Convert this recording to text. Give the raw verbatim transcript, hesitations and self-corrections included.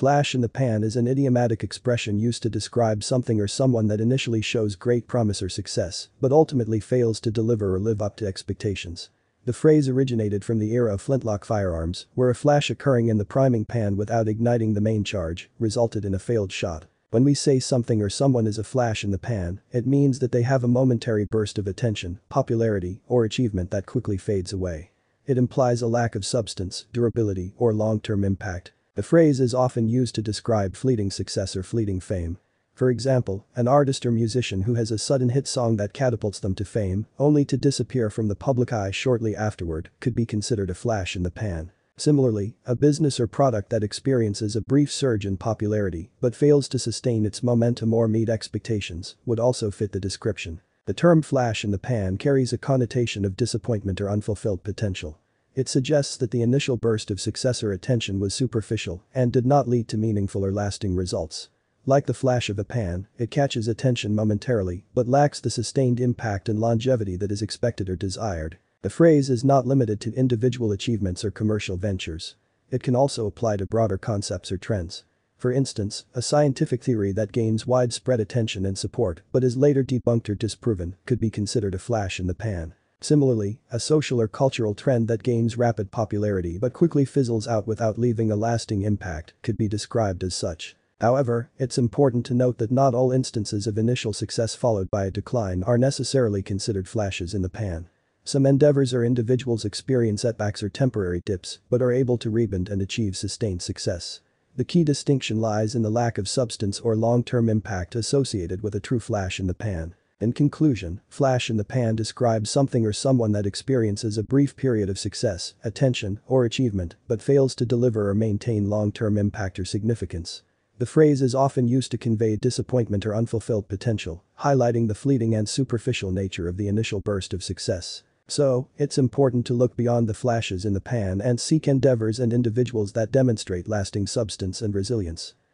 Flash in the pan is an idiomatic expression used to describe something or someone that initially shows great promise or success, but ultimately fails to deliver or live up to expectations. The phrase originated from the era of flintlock firearms, where a flash occurring in the priming pan without igniting the main charge resulted in a failed shot. When we say something or someone is a flash in the pan, it means that they have a momentary burst of attention, popularity, or achievement that quickly fades away. It implies a lack of substance, durability, or long-term impact. The phrase is often used to describe fleeting success or fleeting fame. For example, an artist or musician who has a sudden hit song that catapults them to fame, only to disappear from the public eye shortly afterward, could be considered a flash in the pan. Similarly, a business or product that experiences a brief surge in popularity but fails to sustain its momentum or meet expectations would also fit the description. The term flash in the pan carries a connotation of disappointment or unfulfilled potential. It suggests that the initial burst of success or attention was superficial and did not lead to meaningful or lasting results. Like the flash of a pan, it catches attention momentarily but lacks the sustained impact and longevity that is expected or desired. The phrase is not limited to individual achievements or commercial ventures. It can also apply to broader concepts or trends. For instance, a scientific theory that gains widespread attention and support but is later debunked or disproven could be considered a flash in the pan. Similarly, a social or cultural trend that gains rapid popularity but quickly fizzles out without leaving a lasting impact could be described as such. However, it's important to note that not all instances of initial success followed by a decline are necessarily considered flashes in the pan. Some endeavors or individuals experience setbacks or temporary dips but are able to rebound and achieve sustained success. The key distinction lies in the lack of substance or long-term impact associated with a true flash in the pan. In conclusion, flash in the pan describes something or someone that experiences a brief period of success, attention, or achievement but fails to deliver or maintain long-term impact or significance. The phrase is often used to convey disappointment or unfulfilled potential, highlighting the fleeting and superficial nature of the initial burst of success. So, it's important to look beyond the flashes in the pan and seek endeavors and individuals that demonstrate lasting substance and resilience.